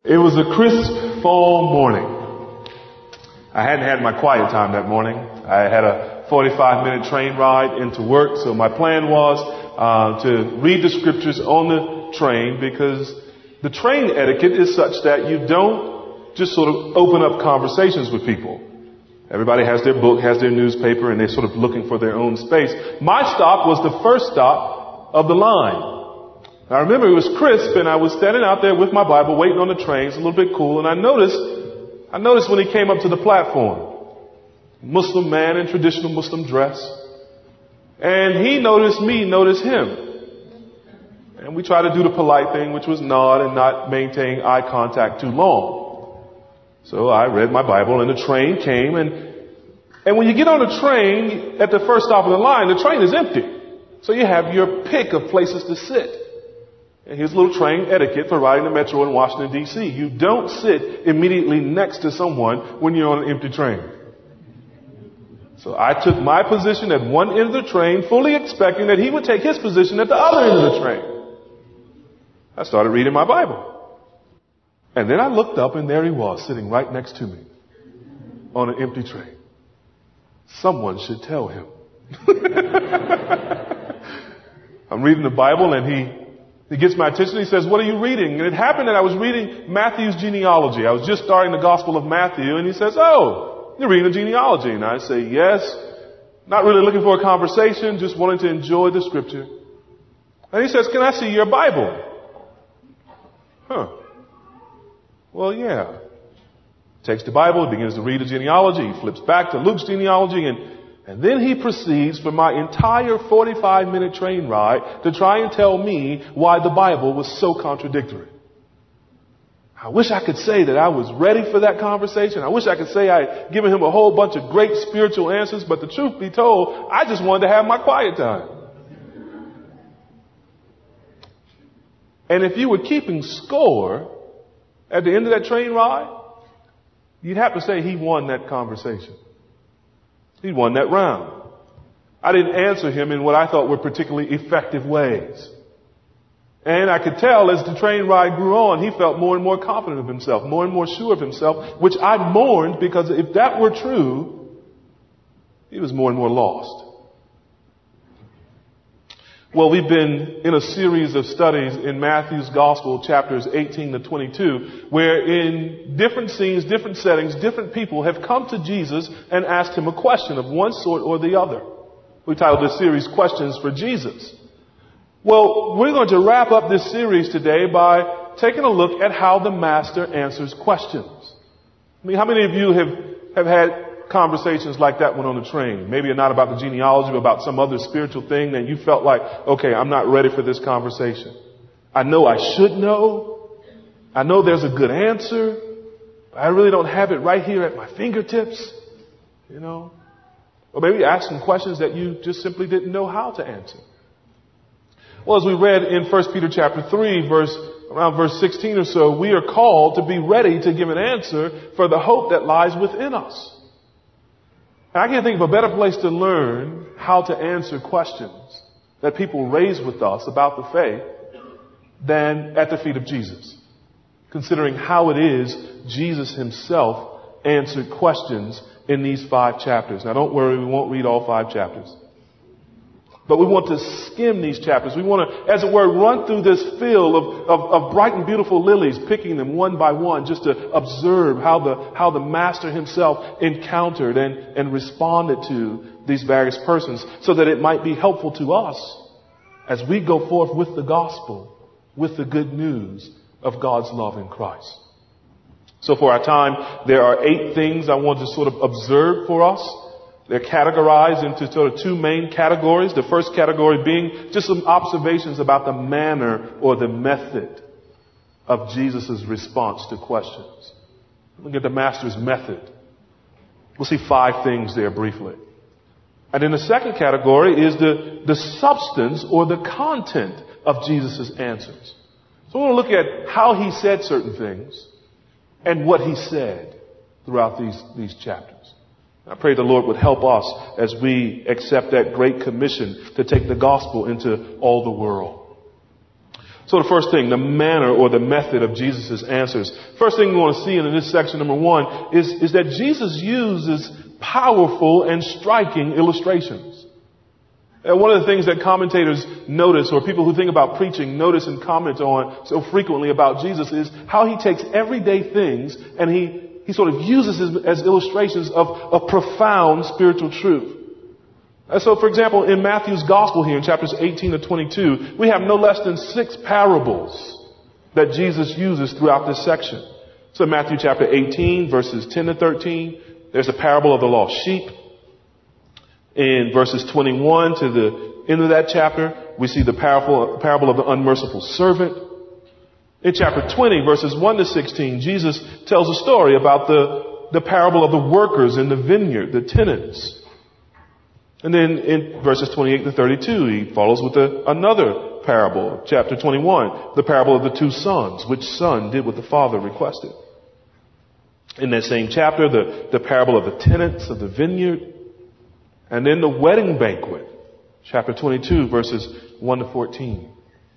It was a crisp fall morning. I hadn't had my quiet time that morning. I had a 45-minute train ride into work, so my plan was to read the scriptures on the train, because the train etiquette is such that you don't just sort of open up conversations with people. Everybody has their book, has their newspaper, and they're sort of looking for their own space. My stop was the first stop of the line. I remember it was crisp, and I was standing out there with my Bible waiting on the train. It's a little bit cool, and I noticed when he came up to the platform, Muslim man in traditional Muslim dress, and he noticed me notice him. And we tried to do the polite thing, which was nod and not maintain eye contact too long. So I read my Bible, and the train came, and when you get on the train at the first stop of the line, the train is empty. So you have your pick of places to sit. And here's a little train etiquette for riding the metro in Washington, D.C. You don't sit immediately next to someone when you're on an empty train. So I took my position at one end of the train, fully expecting that he would take his position at the other end of the train. I started reading my Bible. And then I looked up, and there he was, sitting right next to me on an empty train. Someone should tell him. I'm reading the Bible, and he gets my attention. He says, "What are you reading?" And it happened that I was reading Matthew's genealogy. I was just starting the Gospel of Matthew, and he says, "Oh, you're reading the genealogy." And I say, "Yes." Not really looking for a conversation, just wanting to enjoy the scripture. And he says, "Can I see your Bible?" Well, yeah. Takes the Bible, begins to read the genealogy. He flips back to Luke's genealogy, and then he proceeds for my entire 45-minute train ride to try and tell me why the Bible was so contradictory. I wish I could say that I was ready for that conversation. I wish I could say I had given him a whole bunch of great spiritual answers, but the truth be told, I just wanted to have my quiet time. And if you were keeping score at the end of that train ride, you'd have to say he won that conversation. He won that round. I didn't answer him in what I thought were particularly effective ways. And I could tell as the train ride grew on, he felt more and more confident of himself, more and more sure of himself, which I mourned, because if that were true, he was more and more lost. Well, we've been in a series of studies in Matthew's Gospel, chapters 18 to 22, where in different scenes, different settings, different people have come to Jesus and asked him a question of one sort or the other. We titled this series, Questions for Jesus. Well, we're going to wrap up this series today by taking a look at how the Master answers questions. I mean, how many of you have had conversations like that one on the train? Maybe not about the genealogy, but about some other spiritual thing that you felt like, okay, I'm not ready for this conversation. I know I should know. I know there's a good answer, but I really don't have it right here at my fingertips, you know. Or maybe asking questions that you just simply didn't know how to answer. Well, as we read in 1 Peter chapter 3, around verse 16 or so, we are called to be ready to give an answer for the hope that lies within us. And I can't think of a better place to learn how to answer questions that people raise with us about the faith than at the feet of Jesus. Considering how it is Jesus himself answered questions in these 5 chapters. Now don't worry, we won't read all 5 chapters. But we want to skim these chapters. We want to, as it were, run through this field of bright and beautiful lilies, picking them one by one, just to observe how the Master himself encountered and responded to these various persons, so that it might be helpful to us as we go forth with the gospel, with the good news of God's love in Christ. So for our time, there are 8 things I want to sort of observe for us. They're categorized into sort of 2 main categories. The first category being just some observations about the manner or the method of Jesus' response to questions. Look at the Master's method. We'll see 5 things there briefly. And then the second category is the substance or the content of Jesus' answers. So we're going to look at how he said certain things and what he said throughout these chapters. I pray the Lord would help us as we accept that great commission to take the gospel into all the world. So the first thing, the manner or the method of Jesus' answers. First thing we want to see in this section, number one, is that Jesus uses powerful and striking illustrations. And one of the things that commentators notice, or people who think about preaching notice and comment on so frequently about Jesus, is how he takes everyday things and he sort of uses them as illustrations of a profound spiritual truth. And so, for example, in Matthew's Gospel here in chapters 18 to 22, we have no less than 6 parables that Jesus uses throughout this section. So in Matthew chapter 18, verses 10 to 13, there's a parable of the lost sheep. In verses 21 to the end of that chapter, we see the parable of the unmerciful servant. In chapter 20, verses 1 to 16, Jesus tells a story about the parable of the workers in the vineyard, the tenants. And then in verses 28 to 32, he follows with another parable, chapter 21, the parable of the 2 sons, which son did what the father requested. In that same chapter, the parable of the tenants of the vineyard. And then the wedding banquet, chapter 22, verses 1 to 14.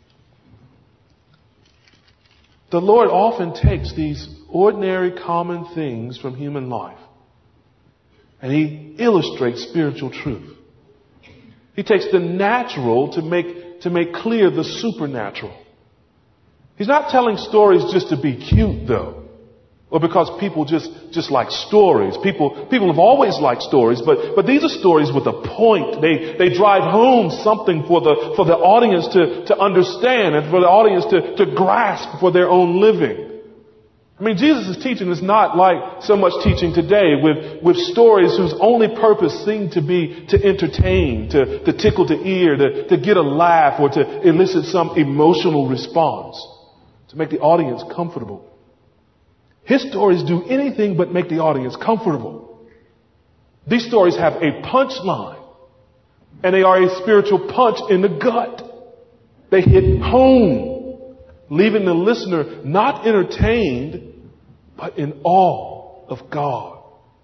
The Lord often takes these ordinary, common things from human life and he illustrates spiritual truth. He takes the natural to make clear the supernatural. He's not telling stories just to be cute, though, or because people just like stories. People have always liked stories, but these are stories with a point. They drive home something for the audience to understand and for the audience to grasp for their own living. I mean, Jesus' teaching is not like so much teaching today with stories whose only purpose seemed to be to entertain, to tickle the ear, to get a laugh, or to elicit some emotional response, to make the audience comfortable. His stories do anything but make the audience comfortable. These stories have a punchline, and they are a spiritual punch in the gut. They hit home, leaving the listener not entertained, but in awe of God.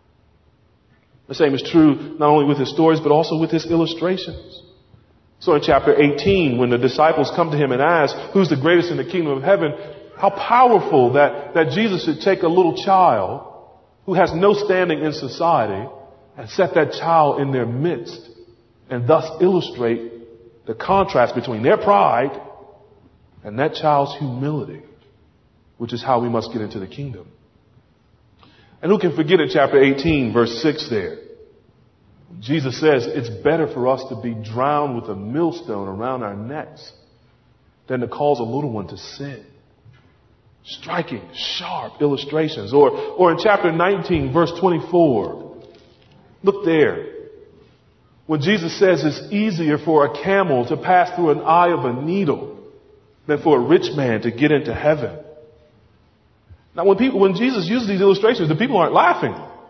The same is true not only with his stories, but also with his illustrations. So in chapter 18, when the disciples come to him and ask, who's the greatest in the kingdom of heaven? How powerful that Jesus should take a little child who has no standing in society and set that child in their midst and thus illustrate the contrast between their pride and that child's humility, which is how we must get into the kingdom. And who can forget in chapter 18, verse 6 there? Jesus says it's better for us to be drowned with a millstone around our necks than to cause a little one to sin. Striking, sharp illustrations. Or in chapter 19, verse 24, look there. When Jesus says it's easier for a camel to pass through an eye of a needle than for a rich man to get into heaven. Now when Jesus uses these illustrations, the people aren't laughing.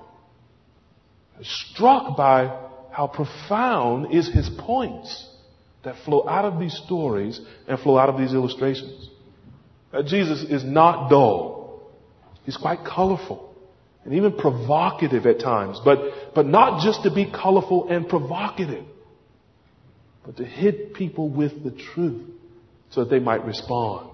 They're struck by how profound is his points that flow out of these stories and flow out of these illustrations. Jesus is not dull. He's quite colorful and even provocative at times, but not just to be colorful and provocative, but to hit people with the truth so that they might respond.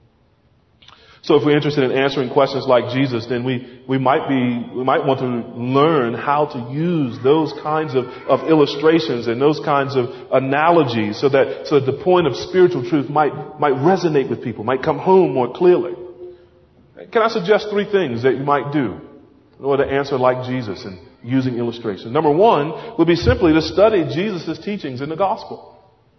So if we're interested in answering questions like Jesus, then we might want to learn how to use those kinds of illustrations and those kinds of analogies so that the point of spiritual truth might resonate with people, might come home more clearly. Can I suggest 3 things that you might do in order to answer like Jesus and using illustration? Number 1 would be simply to study Jesus' teachings in the gospel.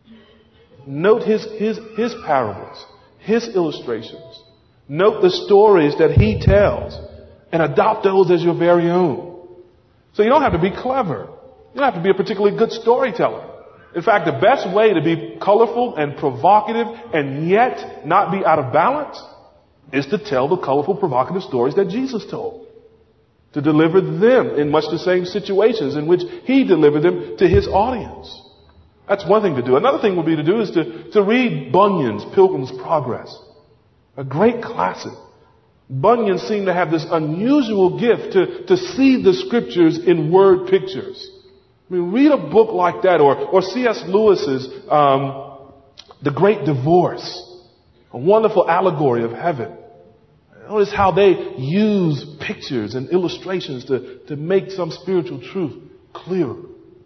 Note his parables, his illustrations. Note the stories that he tells and adopt those as your very own. So you don't have to be clever. You don't have to be a particularly good storyteller. In fact, the best way to be colorful and provocative and yet not be out of balance is to tell the colorful, provocative stories that Jesus told. To deliver them in much the same situations in which he delivered them to his audience. That's one thing to do. Another thing would be to do is to read Bunyan's Pilgrim's Progress. A great classic. Bunyan seemed to have this unusual gift to see the scriptures in word pictures. I mean, read a book like that, or C.S. Lewis's The Great Divorce, A wonderful allegory of heaven. Notice how they use pictures and illustrations to make some spiritual truth clearer.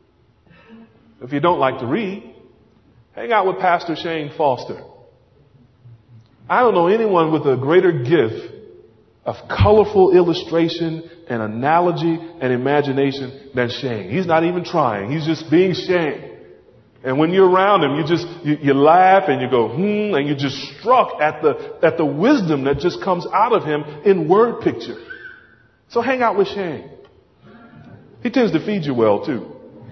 If you don't like to read, hang out with Pastor Shane Foster. I don't know anyone with a greater gift of colorful illustration and analogy and imagination than Shane. He's not even trying. He's just being Shane. And when you're around him, you laugh and you go, and you're just struck at the wisdom that just comes out of him in word picture. So hang out with Shane. He tends to feed you well too.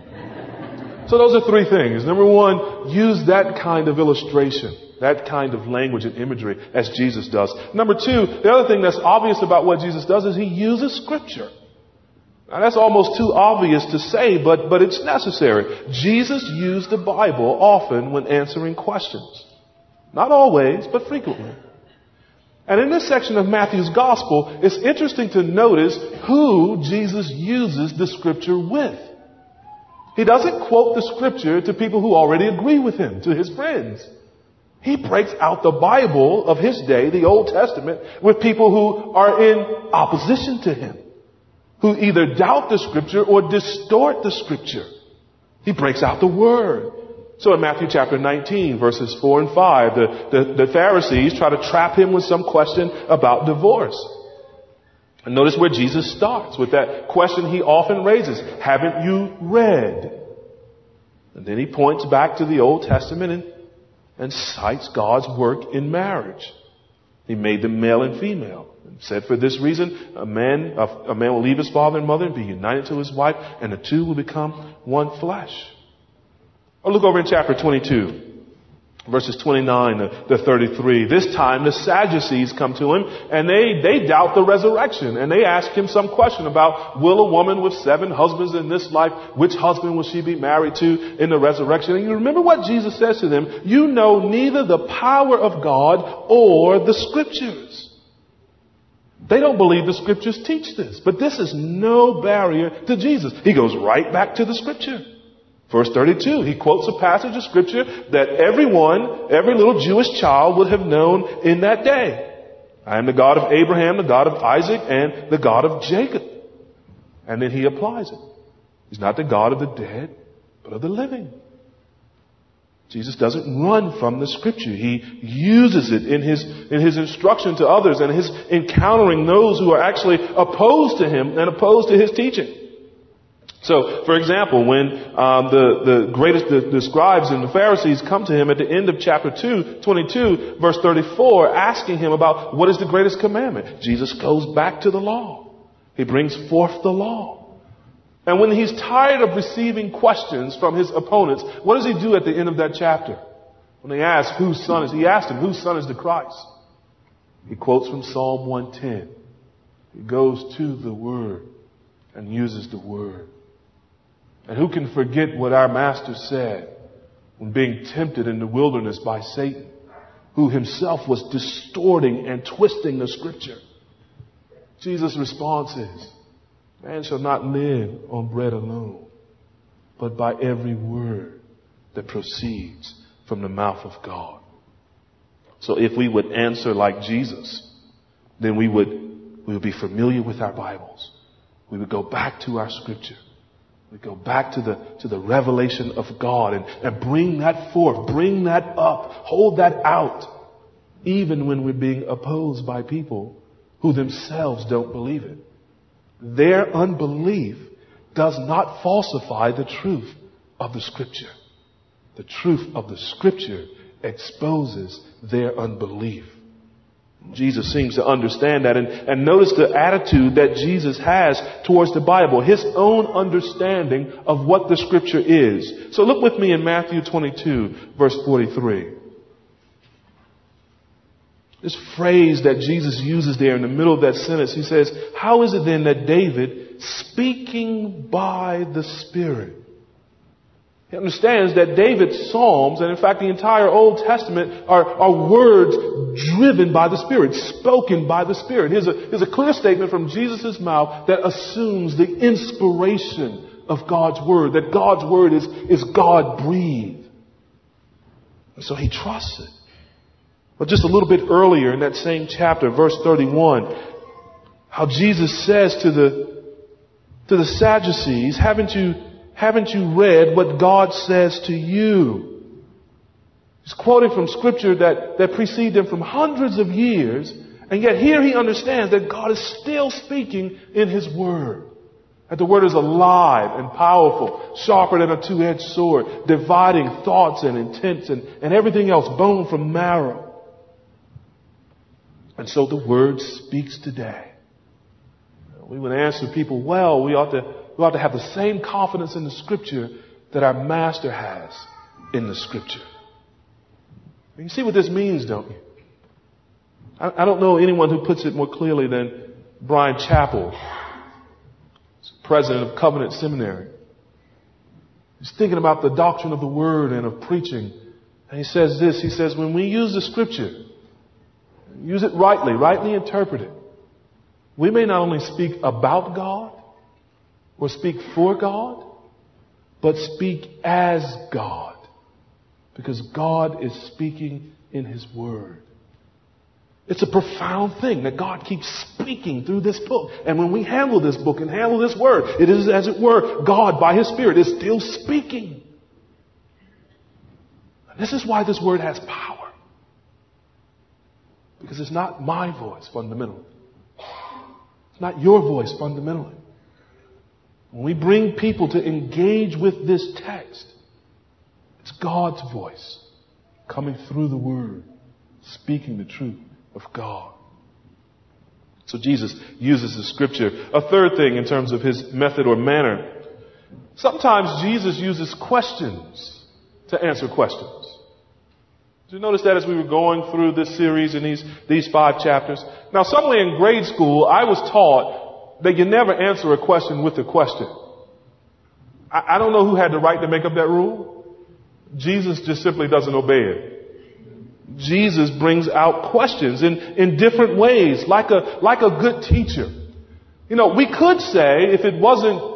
So those are three things. Number one, use that kind of illustration, that kind of language and imagery as Jesus does. Number two, the other thing that's obvious about what Jesus does is he uses scripture. Now that's almost too obvious to say, but it's necessary. Jesus used the Bible often when answering questions. Not always, but frequently. And in this section of Matthew's gospel, it's interesting to notice who Jesus uses the scripture with. He doesn't quote the scripture to people who already agree with him, to his friends. He breaks out the Bible of his day, the Old Testament, with people who are in opposition to him, who either doubt the scripture or distort the scripture. He breaks out the word. So in Matthew chapter 19, verses 4 and 5, the Pharisees try to trap him with some question about divorce. And notice where Jesus starts with that question he often raises. Haven't you read? And then he points back to the Old Testament and cites God's work in marriage. He made them male and female. And said for this reason, a man will leave his father and mother and be united to his wife, and the two will become one flesh. Or look over in chapter 22. Verses 29 to 33. This time the Sadducees come to him and they doubt the resurrection. And they ask him some question about, will a woman with 7 husbands in this life, which husband will she be married to in the resurrection? And you remember what Jesus says to them, you know neither the power of God or the scriptures. They don't believe the scriptures teach this. But this is no barrier to Jesus. He goes right back to the scripture. Verse 32, he quotes a passage of scripture that every little Jewish child would have known in that day. I am the God of Abraham, the God of Isaac, and the God of Jacob. And then he applies it. He's not the God of the dead, but of the living. Jesus doesn't run from the scripture. He uses it in his instruction to others and his encountering those who are actually opposed to him and opposed to his teaching. So, for example, when the scribes and the Pharisees come to him at the end of chapter 22, verse 34, asking him about what is the greatest commandment, Jesus goes back to the law. He brings forth the law. And when he's tired of receiving questions from his opponents, what does he do at the end of that chapter? When they ask he asked him, whose son is the Christ? He quotes from Psalm 110. He goes to the Word and uses the Word. And who can forget what our Master said when being tempted in the wilderness by Satan, who himself was distorting and twisting the scripture? Jesus' response is, man shall not live on bread alone, but by every word that proceeds from the mouth of God. So if we would answer like Jesus, then we would be familiar with our Bibles. We would go back to our scripture. We go back to the revelation of God and bring that forth, bring that up, hold that out, even when we're being opposed by people who themselves don't believe it. Their unbelief does not falsify the truth of the scripture. The truth of the scripture exposes their unbelief. Jesus seems to understand that. And notice the attitude that Jesus has towards the Bible, his own understanding of what the scripture is. So look with me in Matthew 22, verse 43. This phrase that Jesus uses there in the middle of that sentence, he says, how is it then that David, speaking by the Spirit, he understands that David's Psalms, and in fact the entire Old Testament, are words driven by the Spirit, spoken by the Spirit. Here's a clear statement from Jesus' mouth that assumes the inspiration of God's Word, that God's Word is God-breathed. And so he trusts it. But just a little bit earlier in that same chapter, verse 31, how Jesus says to the Sadducees, haven't you read what God says to you? He's quoting from scripture that preceded him from hundreds of years, and yet here he understands that God is still speaking in his word. That the word is alive and powerful, sharper than a two-edged sword, dividing thoughts and intents and everything else, bone from marrow. And so the word speaks today. We would answer people, well, we ought to have the same confidence in the scripture that our master has in the scripture. You see what this means, don't you? I don't know anyone who puts it more clearly than Brian Chappell, president of Covenant Seminary. He's thinking about the doctrine of the word and of preaching. And he says this, he says, when we use the scripture, use it rightly interpret it, we may not only speak about God or speak for God, but speak as God. Because God is speaking in his word. It's a profound thing that God keeps speaking through this book. And when we handle this book and handle this word, it is, as it were, God by his Spirit is still speaking. And this is why this word has power. Because it's not my voice fundamentally. It's not your voice fundamentally. When we bring people to engage with this text, it's God's voice coming through the word, speaking the truth of God. So Jesus uses the scripture. A third thing in terms of his method or manner. Sometimes Jesus uses questions to answer questions. Did you notice that as we were going through this series in these 5 chapters? Now, somewhere in grade school, I was taught that you never answer a question with a question. I don't know who had the right to make up that rule. Jesus just simply doesn't obey it. Jesus brings out questions in different ways, like a good teacher. You know, we could say, if it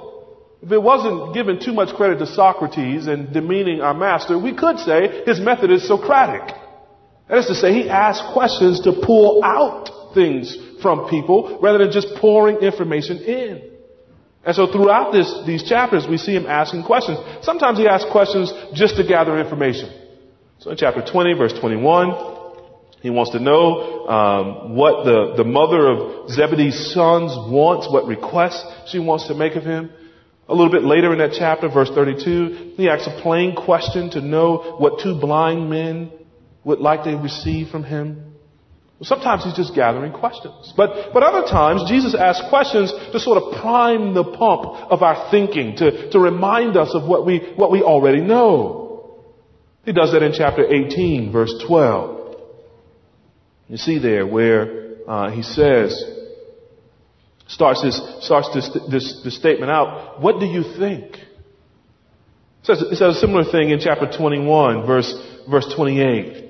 wasn't giving too much credit to Socrates and demeaning our master, we could say his method is Socratic. That is to say, he asks questions to pull out things from people rather than just pouring information in. And so throughout these chapters, we see him asking questions. Sometimes he asks questions just to gather information. So in chapter 20, verse 21, he wants to know what the mother of Zebedee's sons wants, what requests she wants to make of him. A little bit later in that chapter, verse 32, he asks a plain question to know what 2 blind men would like to receive from him. Sometimes he's just gathering questions. But other times, Jesus asks questions to sort of prime the pump of our thinking, to remind us of what we already know. He does that in chapter 18, verse 12. You see there where he says, starts this statement out, what do you think? It says a similar thing in chapter 21, verse 28.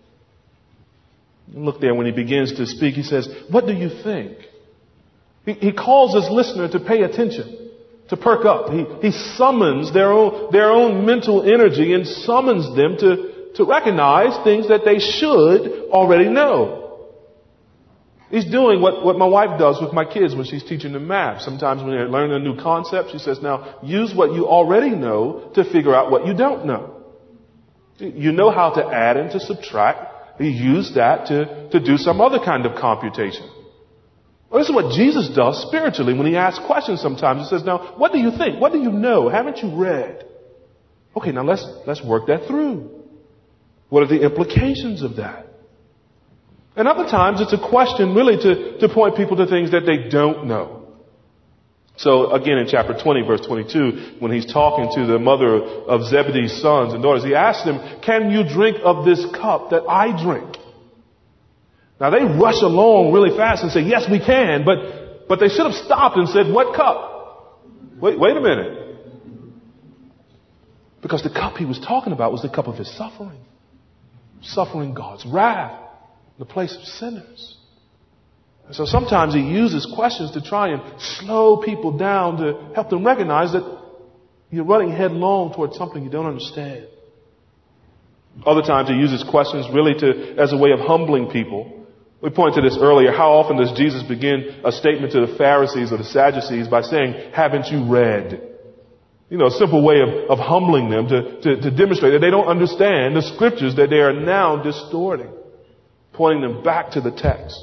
Look there when he begins to speak, he says, what do you think? He calls his listener to pay attention, to perk up. He summons their own mental energy and summons them to recognize things that they should already know. He's doing what my wife does with my kids when she's teaching them math. Sometimes when they're learning a new concept, she says, now use what you already know to figure out what you don't know. You know how to add and to subtract. You use that to do some other kind of computation. Well, this is what Jesus does spiritually when he asks questions sometimes. He says, now, what do you think? What do you know? Haven't you read? Okay, now let's work that through. What are the implications of that? And other times it's a question really to point people to things that they don't know. So again in chapter 20 verse 22, when he's talking to the mother of Zebedee's sons and daughters, he asks them, can you drink of this cup that I drink? Now they rush along really fast and say, yes we can, but they should have stopped and said, what cup? Wait a minute. Because the cup he was talking about was the cup of his suffering. Suffering God's wrath in the place of sinners. And so sometimes he uses questions to try and slow people down, to help them recognize that you're running headlong towards something you don't understand. Other times he uses questions really as a way of humbling people. We pointed to this earlier. How often does Jesus begin a statement to the Pharisees or the Sadducees by saying, haven't you read? A simple way of humbling them to demonstrate that they don't understand the scriptures that they are now distorting, pointing them back to the text.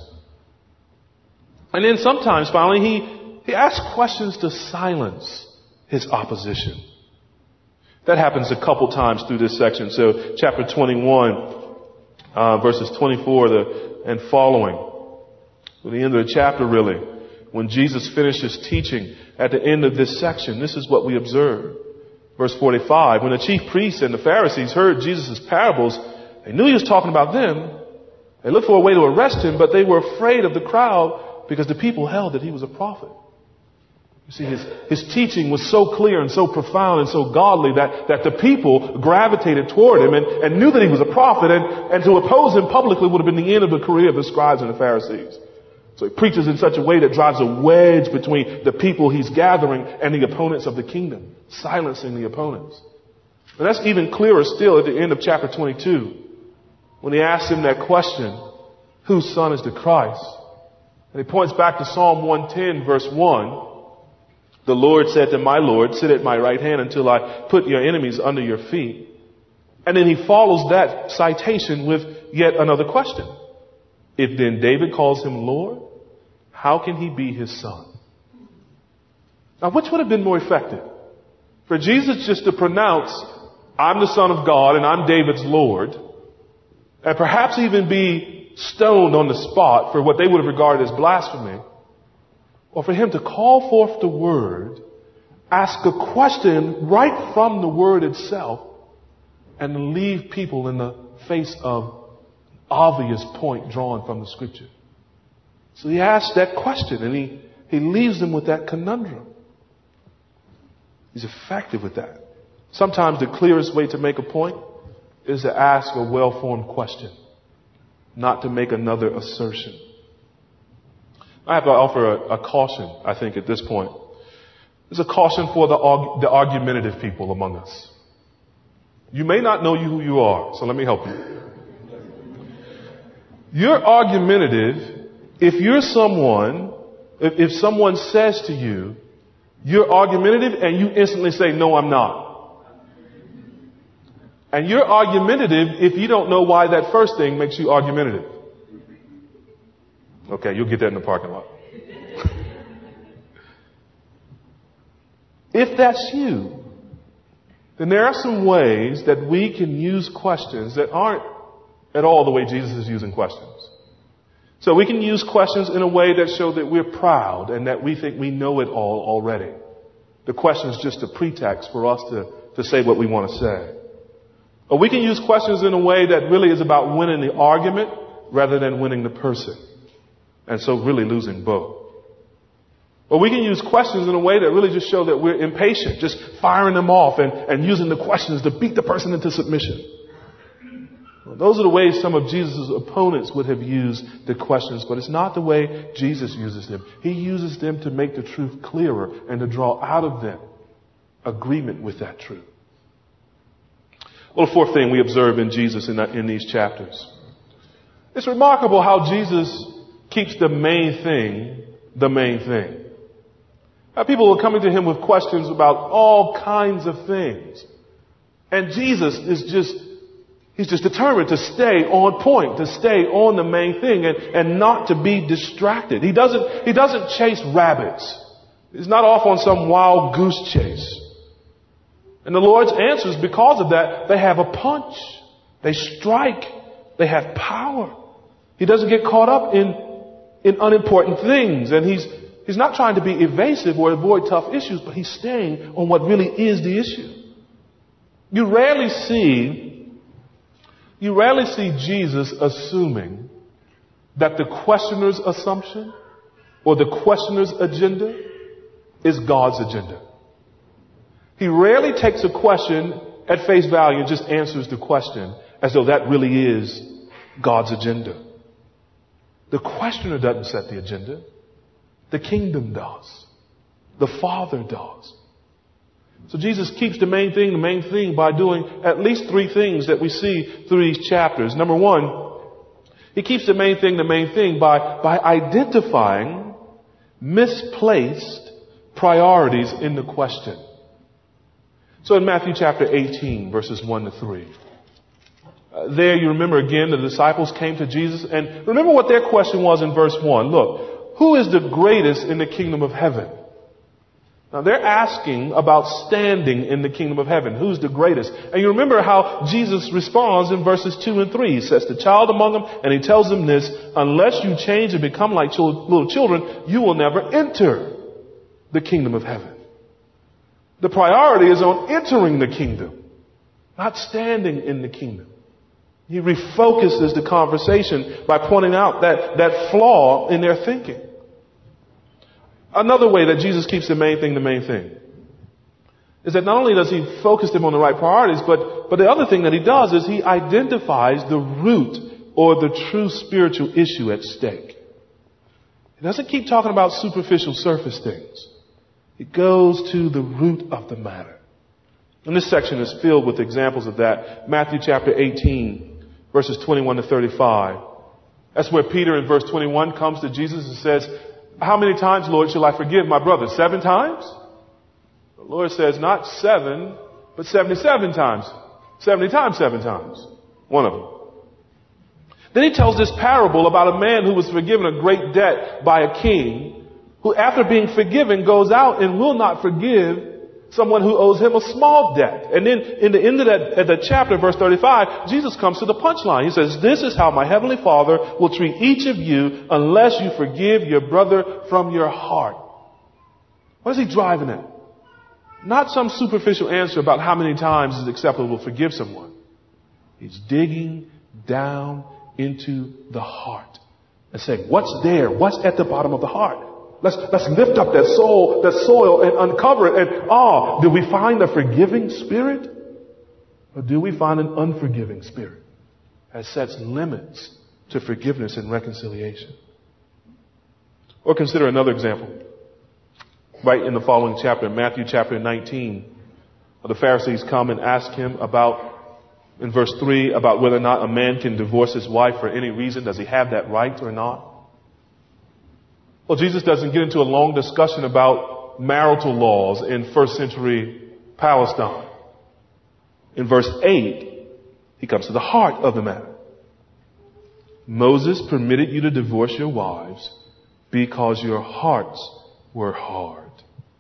And then sometimes, finally, he asks questions to silence his opposition. That happens a couple times through this section. So chapter 21, verses 24 and following. At the end of the chapter, really, when Jesus finishes teaching at the end of this section, this is what we observe. Verse 45, when the chief priests and the Pharisees heard Jesus' parables, they knew he was talking about them. They looked for a way to arrest him, but they were afraid of the crowd because the people held that he was a prophet. You see, his teaching was so clear and so profound and so godly that the people gravitated toward him and knew that he was a prophet, and to oppose him publicly would have been the end of the career of the scribes and the Pharisees. So he preaches in such a way that drives a wedge between the people he's gathering and the opponents of the kingdom, silencing the opponents. And that's even clearer still at the end of chapter 22, when he asks him that question, whose son is the Christ? And he points back to Psalm 110, verse 1. The Lord said to my Lord, sit at my right hand until I put your enemies under your feet. And then he follows that citation with yet another question. If then David calls him Lord, how can he be his son? Now, which would have been more effective? For Jesus just to pronounce, I'm the Son of God and I'm David's Lord, and perhaps even be stoned on the spot for what they would have regarded as blasphemy, or for him to call forth the word, ask a question right from the word itself, and leave people in the face of obvious point drawn from the scripture. So he asks that question and he leaves them with that conundrum. He's effective with that. Sometimes the clearest way to make a point is to ask a well-formed question, not to make another assertion. I have to offer a caution, I think, at this point. It's a caution for the argumentative people among us. You may not know who you are, so let me help you. You're argumentative if you're someone, if someone says to you, you're argumentative and you instantly say, no, I'm not. And you're argumentative if you don't know why that first thing makes you argumentative. Okay, you'll get that in the parking lot. If that's you, then there are some ways that we can use questions that aren't at all the way Jesus is using questions. So we can use questions in a way that show that we're proud and that we think we know it all already. The question is just a pretext for us to say what we want to say. Or we can use questions in a way that really is about winning the argument rather than winning the person. And so really losing both. Or we can use questions in a way that really just show that we're impatient, just firing them off and using the questions to beat the person into submission. Well, those are the ways some of Jesus' opponents would have used the questions, but it's not the way Jesus uses them. He uses them to make the truth clearer and to draw out of them agreement with that truth. Well, the fourth thing we observe in Jesus in these chapters. It's remarkable how Jesus keeps the main thing the main thing. Now, people are coming to him with questions about all kinds of things. And Jesus is he's just determined to stay on point, to stay on the main thing and not to be distracted. He doesn't chase rabbits. He's not off on some wild goose chase. And the Lord's answers, because of that, they have a punch. They strike. They have power. He doesn't get caught up in unimportant things. And he's not trying to be evasive or avoid tough issues, but he's staying on what really is the issue. You rarely see Jesus assuming that the questioner's assumption or the questioner's agenda is God's agenda. He rarely takes a question at face value and just answers the question as though that really is God's agenda. The questioner doesn't set the agenda. The kingdom does. The Father does. So Jesus keeps the main thing by doing at least three things that we see through these chapters. Number one, he keeps the main thing by identifying misplaced priorities in the question. So in Matthew chapter 18, verses 1 to 3, there you remember again the disciples came to Jesus, and remember what their question was in verse 1. Look, who is the greatest in the kingdom of heaven? Now they're asking about standing in the kingdom of heaven. Who's the greatest? And you remember how Jesus responds in verses 2 and 3. He says, the child among them, and he tells them this, unless you change and become like little children, you will never enter the kingdom of heaven. The priority is on entering the kingdom, not standing in the kingdom. He refocuses the conversation by pointing out that flaw in their thinking. Another way that Jesus keeps the main thing, is that not only does he focus them on the right priorities, but the other thing that he does is he identifies the root or the true spiritual issue at stake. He doesn't keep talking about superficial surface things. It goes to the root of the matter. And this section is filled with examples of that. Matthew chapter 18, verses 21 to 35. That's where Peter in verse 21 comes to Jesus and says, how many times, Lord, shall I forgive my brother? 7 times? The Lord says not 7, but 77 times. 70 times, 7 times. One of them. Then he tells this parable about a man who was forgiven a great debt by a king, who after being forgiven goes out and will not forgive someone who owes him a small debt. And then in the end of that chapter, verse 35, Jesus comes to the punchline. He says, this is how my heavenly Father will treat each of you unless you forgive your brother from your heart. What is he driving at? Not some superficial answer about how many times it's acceptable to forgive someone. He's digging down into the heart and saying, what's there? What's at the bottom of the heart? Let's lift up that soil and uncover it. And do we find a forgiving spirit? Or do we find an unforgiving spirit that sets limits to forgiveness and reconciliation? Or consider another example. Right in the following chapter, Matthew chapter 19, the Pharisees come and ask him about, in verse 3, about whether or not a man can divorce his wife for any reason. Does he have that right or not? Well, Jesus doesn't get into a long discussion about marital laws in first century Palestine. In verse 8, he comes to the heart of the matter. Moses permitted you to divorce your wives because your hearts were hard.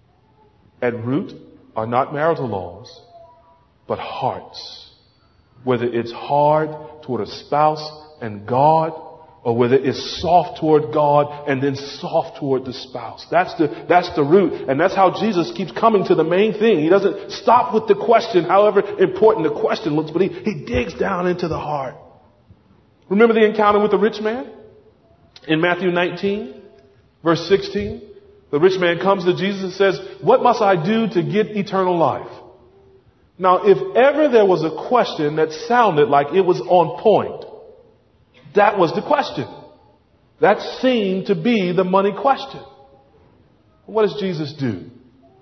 At root are not marital laws, but hearts. Whether it's hard toward a spouse and God, or whether it's soft toward God and then soft toward the spouse. That's the root. And that's how Jesus keeps coming to the main thing. He doesn't stop with the question, however important the question looks, but he digs down into the heart. Remember the encounter with the rich man? In Matthew 19, verse 16, the rich man comes to Jesus and says, what must I do to get eternal life? Now, if ever there was a question that sounded like it was on point, that was the question. That seemed to be the money question. What does Jesus do?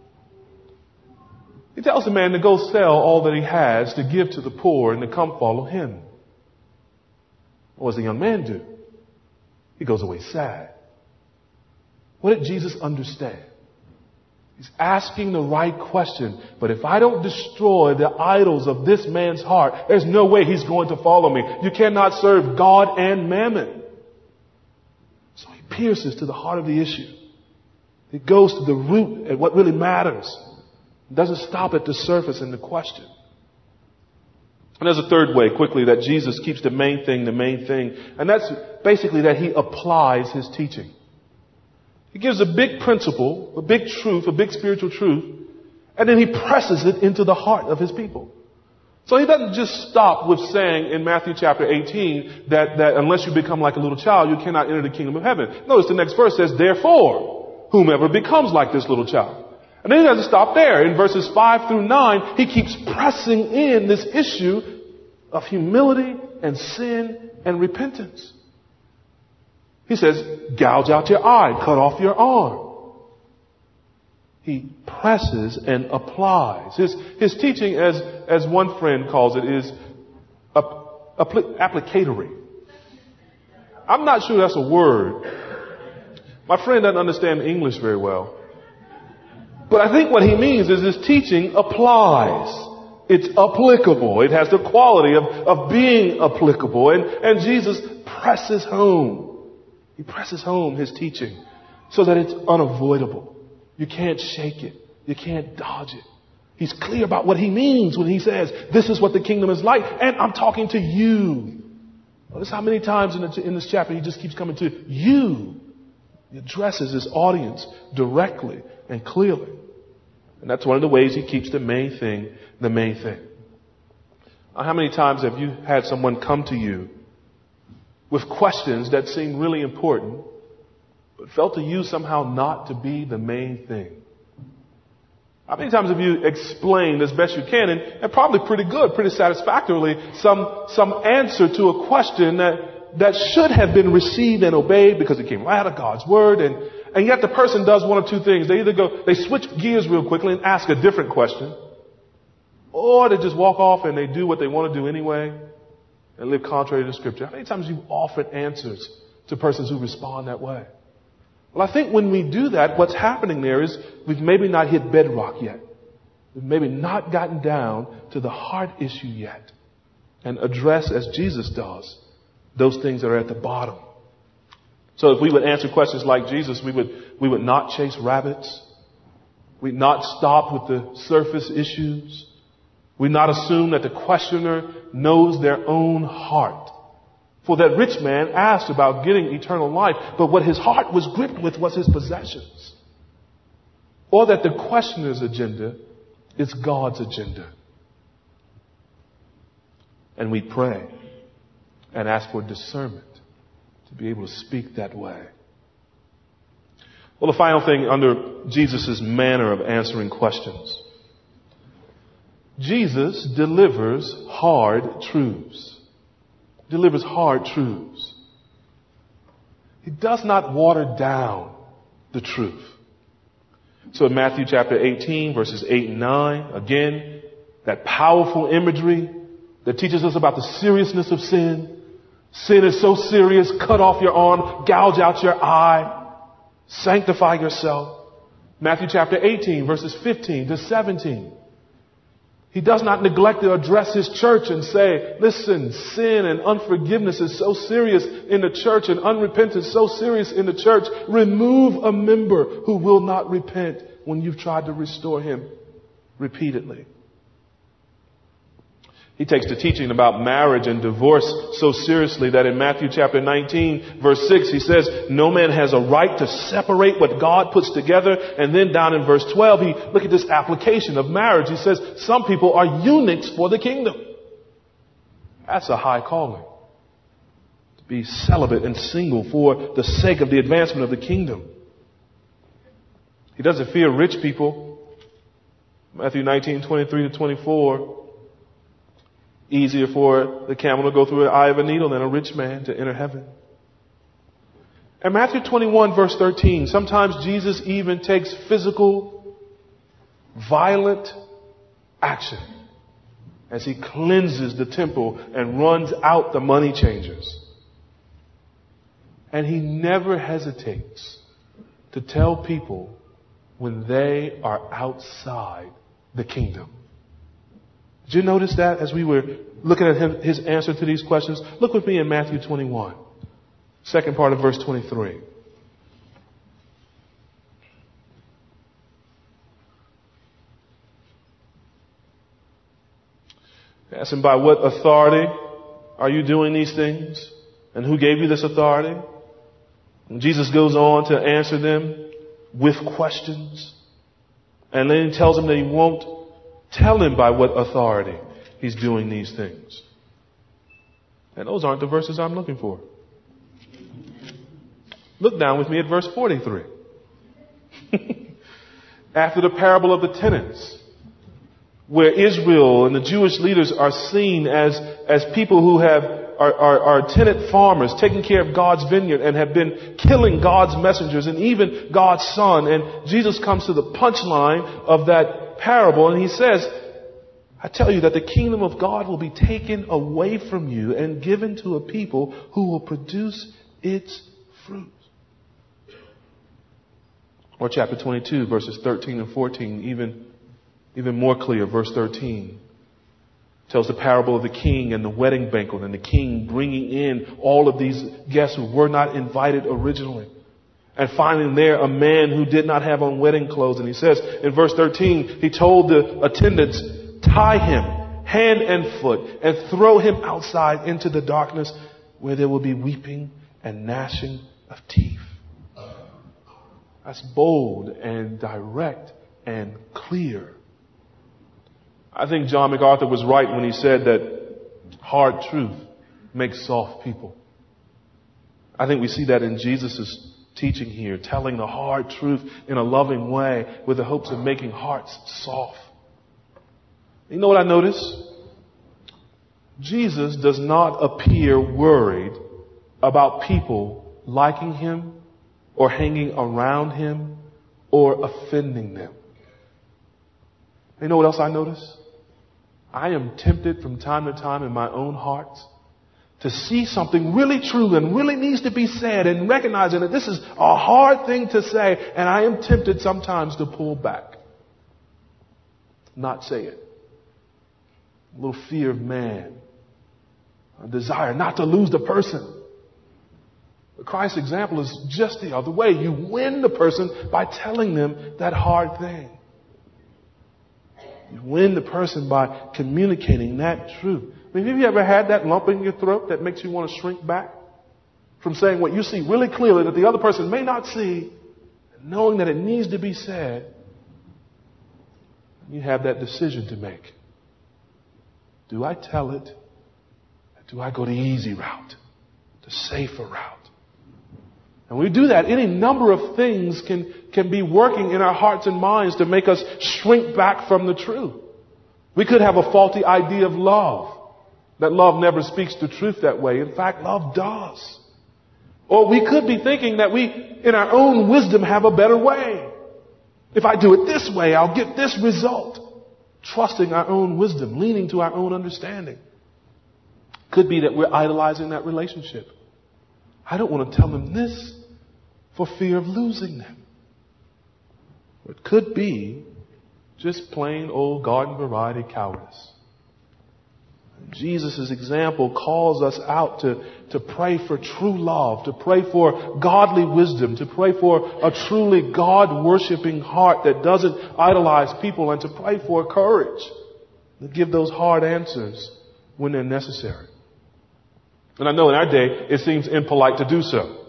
He tells the man to go sell all that he has, to give to the poor, and to come follow him. What does the young man do? He goes away sad. What did Jesus understand? He's asking the right question. But if I don't destroy the idols of this man's heart, there's no way he's going to follow me. You cannot serve God and mammon. So he pierces to the heart of the issue. It goes to the root at what really matters. It doesn't stop at the surface in the question. And there's a third way, quickly, that Jesus keeps the main thing. And that's basically that he applies his teaching. He gives a big principle, a big truth, a big spiritual truth, and then he presses it into the heart of his people. So he doesn't just stop with saying in Matthew chapter 18 that unless you become like a little child, you cannot enter the kingdom of heaven. Notice the next verse says, therefore, whomever becomes like this little child. And then he doesn't stop there. In verses 5 through 9, he keeps pressing in this issue of humility and sin and repentance. He says, gouge out your eye, cut off your arm. He presses and applies. His teaching, as one friend calls it, is applicatory. I'm not sure that's a word. My friend doesn't understand English very well. But I think what he means is his teaching applies. It's applicable. It has the quality of being applicable. And Jesus presses home. He presses home his teaching so that it's unavoidable. You can't shake it. You can't dodge it. He's clear about what he means when he says, this is what the kingdom is like, and I'm talking to you. Notice how many times in this chapter he just keeps coming to you. He addresses his audience directly and clearly. And that's one of the ways he keeps the main thing the main thing. How many times have you had someone come to you with questions that seem really important, but felt to you somehow not to be the main thing? How many times have you explained as best you can, and probably pretty good, pretty satisfactorily, some answer to a question that should have been received and obeyed because it came right out of God's word, and yet the person does one of two things. They switch gears real quickly and ask a different question, or they just walk off and they do what they want to do anyway and live contrary to Scripture. How many times you've offered answers to persons who respond that way? Well, I think when we do that, what's happening there is we've maybe not hit bedrock yet. We've maybe not gotten down to the heart issue yet and address, as Jesus does, those things that are at the bottom. So if we would answer questions like Jesus, we would not chase rabbits. We'd not stop with the surface issues. We'd not assume that the questioner knows their own heart. For that rich man asked about getting eternal life, but what his heart was gripped with was his possessions. Or that the questioner's agenda is God's agenda. And we pray and ask for discernment to be able to speak that way. Well, the final thing under Jesus' manner of answering questions. Jesus delivers hard truths. Delivers hard truths. He does not water down the truth. So in Matthew chapter 18, verses 8 and 9, again, that powerful imagery that teaches us about the seriousness of sin. Sin is so serious, cut off your arm, gouge out your eye, sanctify yourself. Matthew chapter 18, verses 15 to 17. He does not neglect to address his church and say, listen, sin and unforgiveness is so serious in the church and unrepentance so serious in the church. Remove a member who will not repent when you've tried to restore him repeatedly. He takes the teaching about marriage and divorce so seriously that in Matthew chapter 19, verse 6, he says, no man has a right to separate what God puts together. And then down in verse 12, look at this application of marriage. He says, some people are eunuchs for the kingdom. That's a high calling. To be celibate and single for the sake of the advancement of the kingdom. He doesn't fear rich people. Matthew 19, 23 to 24. Easier for the camel to go through the eye of a needle than a rich man to enter heaven. And Matthew 21 verse 13, sometimes Jesus even takes physical, violent action as he cleanses the temple and runs out the money changers. And he never hesitates to tell people when they are outside the kingdom. Did you notice that as we were looking at his answer to these questions? Look with me in Matthew 21, second part of verse 23. Ask him, by what authority are you doing these things? And who gave you this authority? And Jesus goes on to answer them with questions. And then he tells them that he won't tell him by what authority he's doing these things. And those aren't the verses I'm looking for. Look down with me at verse 43. After the parable of the tenants, where Israel and the Jewish leaders are seen as people who have are tenant farmers taking care of God's vineyard and have been killing God's messengers and even God's son. And Jesus comes to the punchline of that parable and he says, I tell you that the kingdom of God will be taken away from you and given to a people who will produce its fruit. Or chapter 22, verses 13 and 14, even more clear. Verse 13 tells the parable of the king and the wedding banquet and the king bringing in all of these guests who were not invited originally. And finding there a man who did not have on wedding clothes. And he says in verse 13, he told the attendants, tie him hand and foot and throw him outside into the darkness where there will be weeping and gnashing of teeth. That's bold and direct and clear. I think John MacArthur was right when he said that hard truth makes soft people. I think we see that in Jesus' teaching here, telling the hard truth in a loving way with the hopes of making hearts soft. You know what I notice? Jesus does not appear worried about people liking him or hanging around him or offending them. You know what else I notice? I am tempted from time to time in my own heart to see something really true and really needs to be said and recognizing that this is a hard thing to say, and I am tempted sometimes to pull back. Not say it. A little fear of man. A desire not to lose the person. Christ's example is just the other way. You win the person by telling them that hard thing. You win the person by communicating that truth. I mean, have you ever had that lump in your throat that makes you want to shrink back from saying what you see really clearly that the other person may not see, and knowing that it needs to be said? You have that decision to make. Do I tell it? Or do I go the easy route, the safer route? And when we do that, any number of things can be working in our hearts and minds to make us shrink back from the truth. We could have a faulty idea of love. That love never speaks the truth that way. In fact, love does. Or we could be thinking that we, in our own wisdom, have a better way. If I do it this way, I'll get this result. Trusting our own wisdom, leaning to our own understanding. Could be that we're idolizing that relationship. I don't want to tell them this for fear of losing them. It could be just plain old garden variety cowardice. Jesus' example calls us out to pray for true love, to pray for godly wisdom, to pray for a truly God-worshiping heart that doesn't idolize people, and to pray for courage to give those hard answers when they're necessary. And I know in our day it seems impolite to do so.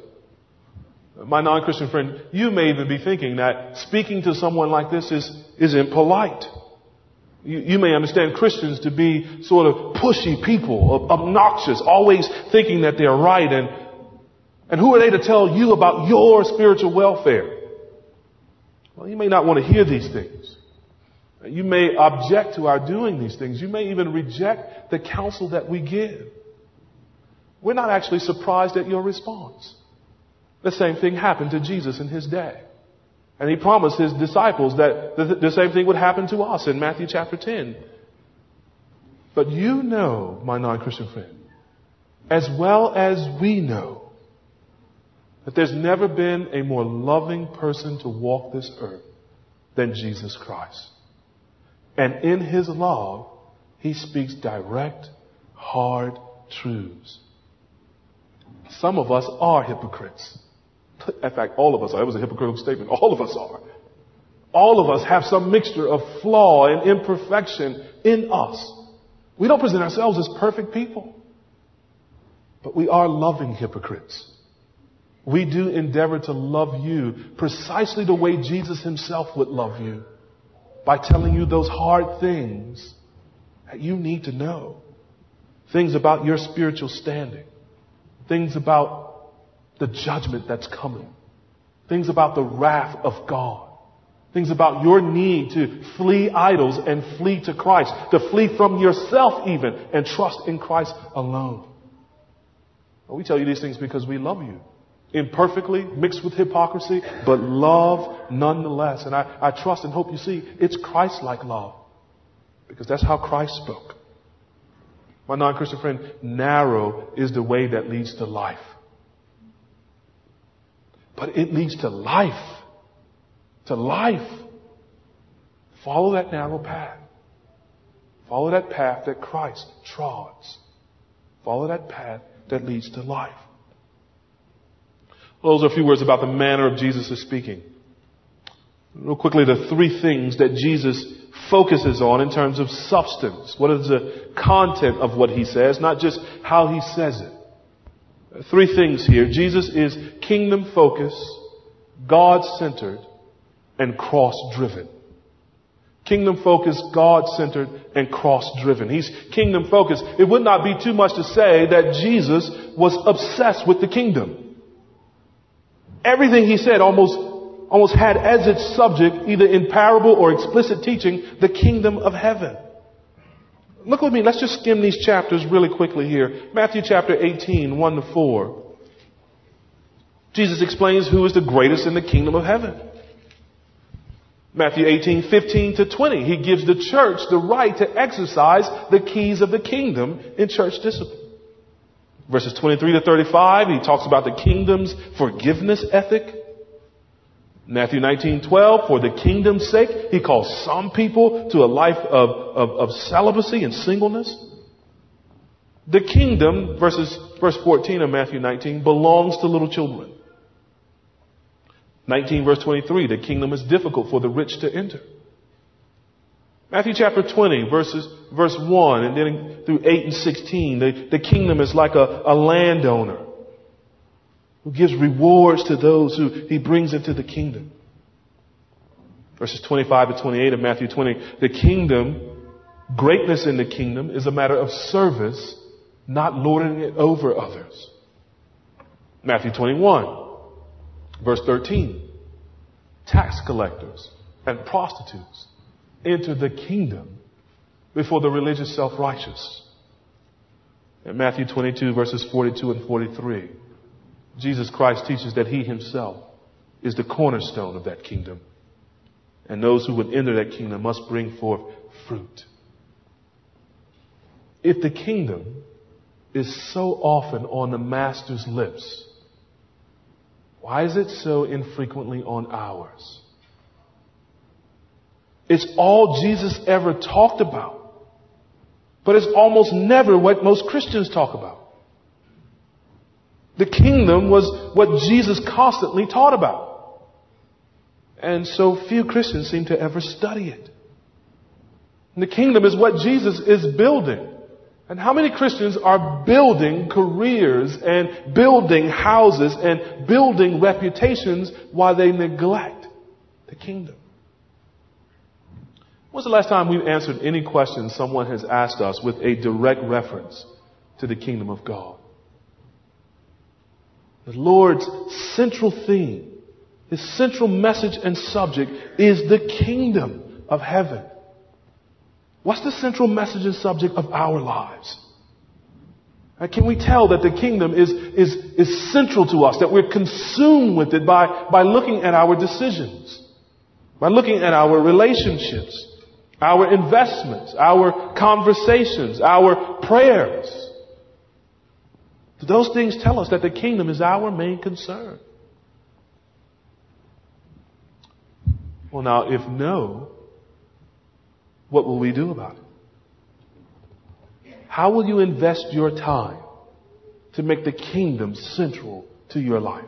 My non-Christian friend, you may even be thinking that speaking to someone like this is impolite. You may understand Christians to be sort of pushy people, obnoxious, always thinking that they're right. And who are they to tell you about your spiritual welfare? Well, you may not want to hear these things. You may object to our doing these things. You may even reject the counsel that we give. We're not actually surprised at your response. The same thing happened to Jesus in his day. And he promised his disciples that the same thing would happen to us in Matthew chapter 10. But you know, my non-Christian friend, as well as we know, that there's never been a more loving person to walk this earth than Jesus Christ. And in his love, he speaks direct, hard truths. Some of us are hypocrites. In fact, all of us are. That was a hypocritical statement. All of us are. All of us have some mixture of flaw and imperfection in us. We don't present ourselves as perfect people. But we are loving hypocrites. We do endeavor to love you precisely the way Jesus himself would love you. By telling you those hard things that you need to know. Things about your spiritual standing. Things about the judgment that's coming. Things about the wrath of God. Things about your need to flee idols and flee to Christ. To flee from yourself even and trust in Christ alone. We tell you these things because we love you. Imperfectly, mixed with hypocrisy, but love nonetheless. And I trust and hope you see it's Christ-like love. Because that's how Christ spoke. My non-Christian friend, narrow is the way that leads to life. But it leads to life. To life. Follow that narrow path. Follow that path that Christ trods. Follow that path that leads to life. Those are a few words about the manner of Jesus' speaking. Real quickly, the three things that Jesus focuses on in terms of substance. What is the content of what he says, not just how he says it. Three things here. Jesus is kingdom-focused, God-centered, and cross-driven. Kingdom-focused, God-centered, and cross-driven. He's kingdom-focused. It would not be too much to say that Jesus was obsessed with the kingdom. Everything he said almost had as its subject, either in parable or explicit teaching, the kingdom of heaven. Look with me. Let's just skim these chapters really quickly here. Matthew chapter 18, 1-4. Jesus explains who is the greatest in the kingdom of heaven. Matthew 18, 15-20. He gives the church the right to exercise the keys of the kingdom in church discipline. Verses 23-35, he talks about the kingdom's forgiveness ethic. Matthew 19:12, for the kingdom's sake, he calls some people to a life of celibacy and singleness. The kingdom, verse 14 of Matthew 19, belongs to little children. 19 verse 23, the kingdom is difficult for the rich to enter. Matthew chapter 20, verse 1, and then through 8 and 16, the kingdom is like a landowner who gives rewards to those who he brings into the kingdom. Verses 25-28 of Matthew 20, the kingdom, greatness in the kingdom is a matter of service, not lording it over others. Matthew 21, verse 13, tax collectors and prostitutes enter the kingdom before the religious self-righteous. In Matthew 22, verses 42 and 43, Jesus Christ teaches that he himself is the cornerstone of that kingdom. And those who would enter that kingdom must bring forth fruit. If the kingdom is so often on the master's lips, why is it so infrequently on ours? It's all Jesus ever talked about. But it's almost never what most Christians talk about. The kingdom was what Jesus constantly taught about. And so few Christians seem to ever study it. And the kingdom is what Jesus is building. And how many Christians are building careers and building houses and building reputations while they neglect the kingdom? When's the last time we've answered any question someone has asked us with a direct reference to the kingdom of God? The Lord's central theme, his central message and subject is the kingdom of heaven. What's the central message and subject of our lives? Can we tell that the kingdom is central to us, that we're consumed with it by looking at our decisions, by looking at our relationships, our investments, our conversations, our prayers? Do those things tell us that the kingdom is our main concern? Well, now, if no, what will we do about it? How will you invest your time to make the kingdom central to your life?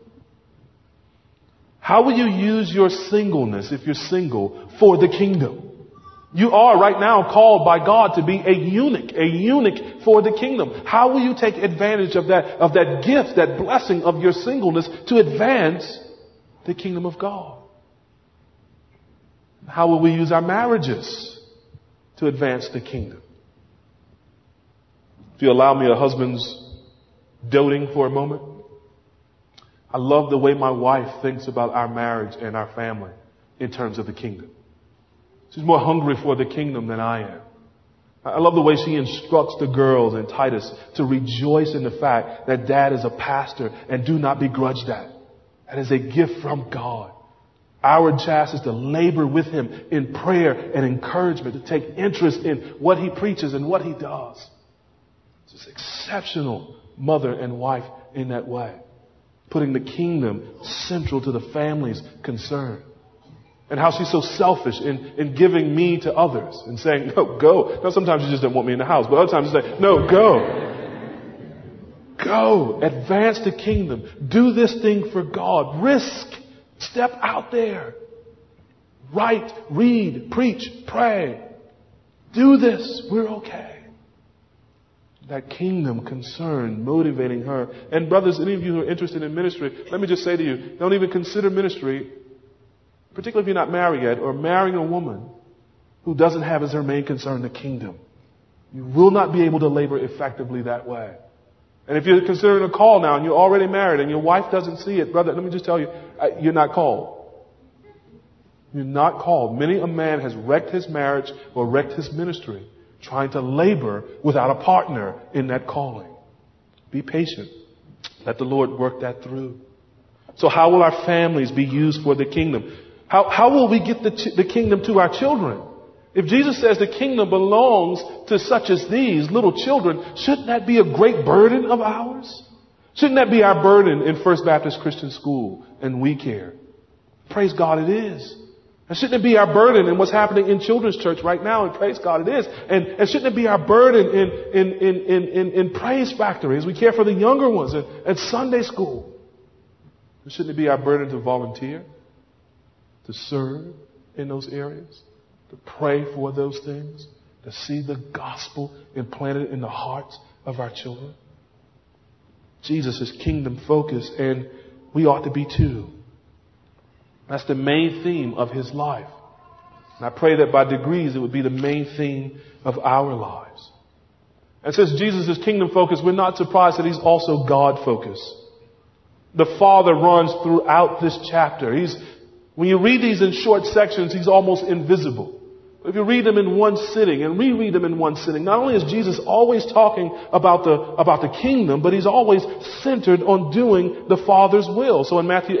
How will you use your singleness, if you're single, for the kingdom? You are right now called by God to be a eunuch for the kingdom. How will you take advantage of that gift, that blessing of your singleness to advance the kingdom of God? How will we use our marriages to advance the kingdom? If you allow me a husband's doting for a moment, I love the way my wife thinks about our marriage and our family in terms of the kingdom. She's more hungry for the kingdom than I am. I love the way she instructs the girls in Titus to rejoice in the fact that dad is a pastor and do not begrudge that. That is a gift from God. Our task is to labor with him in prayer and encouragement, to take interest in what he preaches and what he does. It's an exceptional mother and wife in that way, putting the kingdom central to the family's concern. And how she's so selfish in giving me to others and saying, no, go. Now, sometimes you just don't want me in the house, but other times you say, no, go. Go. Advance the kingdom. Do this thing for God. Risk. Step out there. Write, read, preach, pray. Do this. We're okay. That kingdom concern motivating her. And brothers, any of you who are interested in ministry, let me just say to you, don't even consider ministry, particularly if you're not married yet, or marrying a woman who doesn't have as her main concern the kingdom. You will not be able to labor effectively that way. And if you're considering a call now and you're already married and your wife doesn't see it, brother, let me just tell you, you're not called. You're not called. Many a man has wrecked his marriage or wrecked his ministry trying to labor without a partner in that calling. Be patient. Let the Lord work that through. So how will our families be used for the kingdom? How will we get the kingdom to our children? If Jesus says the kingdom belongs to such as these little children, shouldn't that be a great burden of ours? Shouldn't that be our burden in First Baptist Christian School and We Care? Praise God it is. And shouldn't it be our burden in what's happening in children's church right now? And praise God it is. And shouldn't it be our burden in Praise Factory as we care for the younger ones and Sunday school? And shouldn't it be our burden to volunteer, to serve in those areas, to pray for those things, to see the gospel implanted in the hearts of our children? Jesus is kingdom focused, and we ought to be too. That's the main theme of his life. And I pray that by degrees it would be the main theme of our lives. And since Jesus is kingdom focused, we're not surprised that he's also God focused. The Father runs throughout this chapter. When you read these in short sections, he's almost invisible. If you read them in one sitting and reread them in one sitting, not only is Jesus always talking about the kingdom, but he's always centered on doing the Father's will. So in Matthew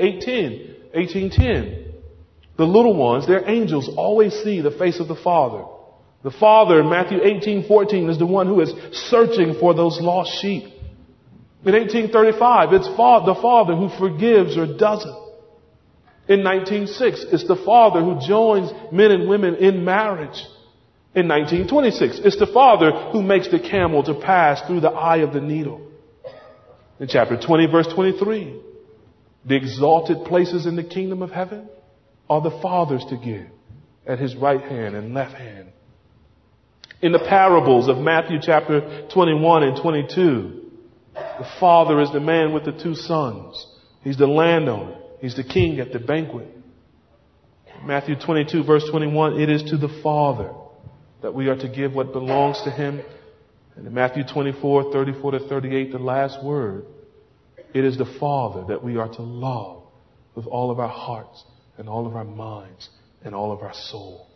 18:10, the little ones, their angels, always see the face of the Father. The Father in Matthew 18:14 is the one who is searching for those lost sheep. In 18:35, it's the Father who forgives or doesn't. In 19:6, it's the Father who joins men and women in marriage. In 19:26, it's the Father who makes the camel to pass through the eye of the needle. In chapter 20, verse 23, the exalted places in the kingdom of heaven are the Father's to give at his right hand and left hand. In the parables of Matthew chapter 21 and 22, the Father is the man with the two sons. He's the landowner. He's the king at the banquet. Matthew 22 verse 21, it is to the Father that we are to give what belongs to him. And in Matthew 24, 34 to 38, the last word, it is the Father that we are to love with all of our hearts and all of our minds and all of our soul.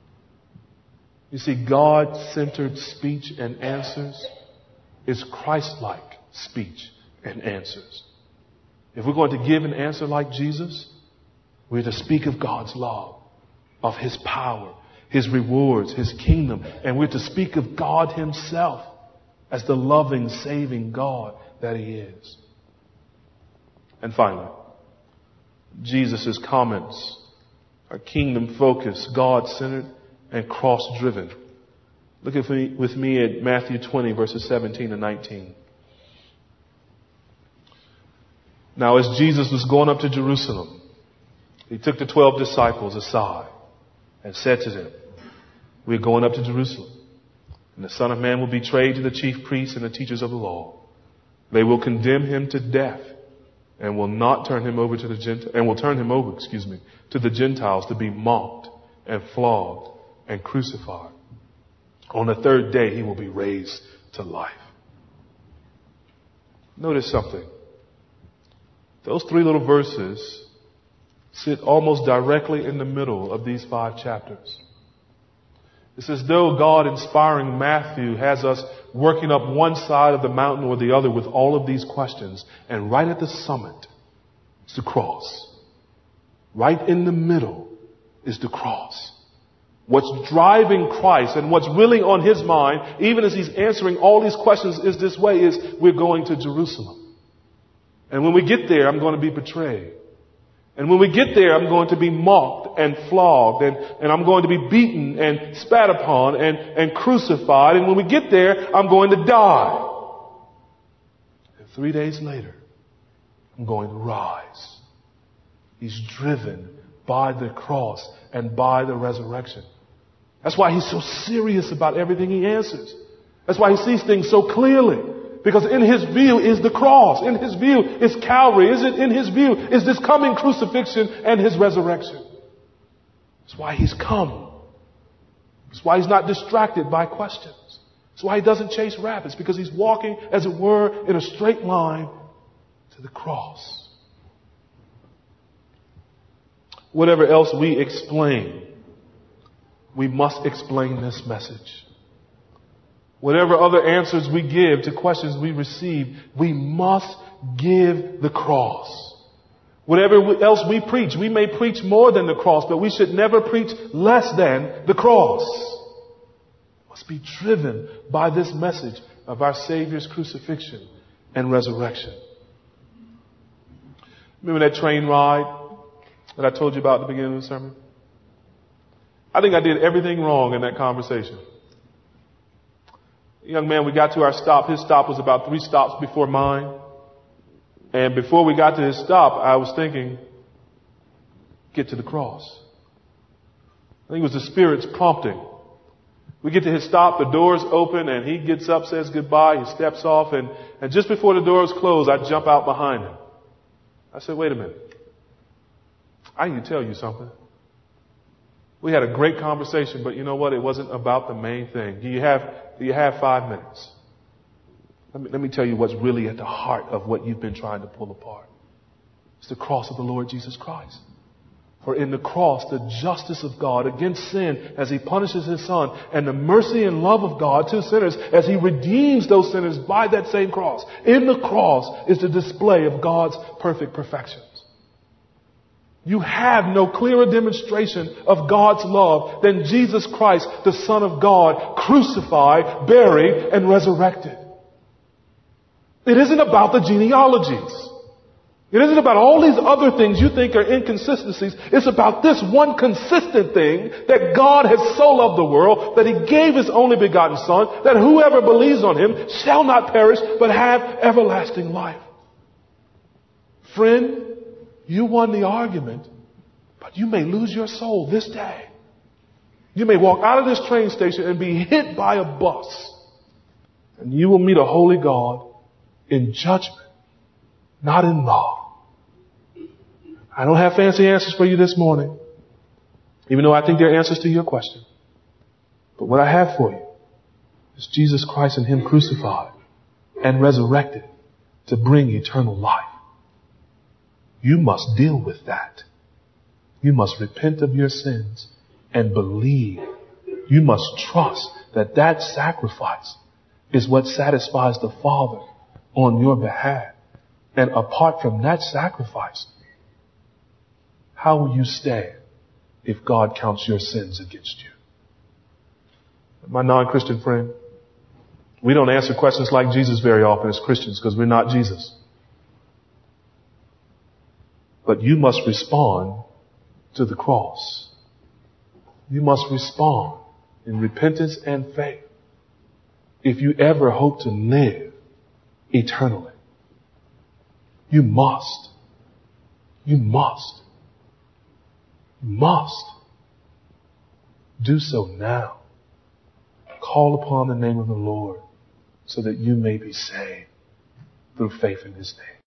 You see, God-centered speech and answers is Christ-like speech and answers. If we're going to give an answer like Jesus, we're to speak of God's love, of his power, his rewards, his kingdom, and we're to speak of God himself as the loving, saving God that he is. And finally, Jesus' comments are kingdom-focused, God-centered, and cross-driven. Look with me at Matthew 20, verses 17 and 19. Now, as Jesus was going up to Jerusalem, he took the 12 disciples aside and said to them, we're going up to Jerusalem, and the Son of Man will be betrayed to the chief priests and the teachers of the law. They will condemn him to death and will turn him over to the Gentiles to be mocked and flogged and crucified. On the third day, he will be raised to life. Notice something. Those three little verses sit almost directly in the middle of these 5 chapters. It's as though God, inspiring Matthew, has us working up one side of the mountain or the other with all of these questions. And right at the summit is the cross. Right in the middle is the cross. What's driving Christ and what's really on his mind, even as he's answering all these questions, is this way, is we're going to Jerusalem. And when we get there, I'm going to be betrayed. And when we get there, I'm going to be mocked and flogged, and I'm going to be beaten and spat upon and crucified. And when we get there, I'm going to die. And 3 days later, I'm going to rise. He's driven by the cross and by the resurrection. That's why he's so serious about everything he answers. That's why he sees things so clearly. Because in his view is the cross. In his view is Calvary. In his view is this coming crucifixion and his resurrection. That's why he's come. That's why he's not distracted by questions. That's why he doesn't chase rabbits. Because he's walking, as it were, in a straight line to the cross. Whatever else we explain, we must explain this message. Whatever other answers we give to questions we receive, we must give the cross. Whatever else we preach, we may preach more than the cross, but we should never preach less than the cross. We must be driven by this message of our Savior's crucifixion and resurrection. Remember that train ride that I told you about at the beginning of the sermon? I think I did everything wrong in that conversation. Young man, we got to our stop. His stop was about 3 stops before mine. And before we got to his stop, I was thinking, get to the cross. I think it was the Spirit's prompting. We get to his stop, the doors open, and he gets up, says goodbye, he steps off, and just before the doors close, I jump out behind him. I said, wait a minute. I need to tell you something. We had a great conversation, but you know what? It wasn't about the main thing. Do you have 5 minutes? Let me tell you what's really at the heart of what you've been trying to pull apart. It's the cross of the Lord Jesus Christ. For in the cross, the justice of God against sin as he punishes his Son, and the mercy and love of God to sinners as he redeems those sinners by that same cross. In the cross is the display of God's perfect perfections. You have no clearer demonstration of God's love than Jesus Christ, the Son of God, crucified, buried, and resurrected. It isn't about the genealogies. It isn't about all these other things you think are inconsistencies. It's about this one consistent thing, that God has so loved the world that he gave his only begotten Son, that whoever believes on him shall not perish but have everlasting life. Friend, you won the argument, but you may lose your soul this day. You may walk out of this train station and be hit by a bus, and you will meet a holy God in judgment, not in love. I don't have fancy answers for you this morning, even though I think they're answers to your question. But what I have for you is Jesus Christ and him crucified and resurrected to bring eternal life. You must deal with that. You must repent of your sins and believe. You must trust that that sacrifice is what satisfies the Father on your behalf. And apart from that sacrifice, how will you stand if God counts your sins against you? My non-Christian friend, we don't answer questions like Jesus very often as Christians because we're not Jesus. But you must respond to the cross. You must respond in repentance and faith if you ever hope to live eternally. You must. You must. You must do so now. Call upon the name of the Lord so that you may be saved through faith in his name.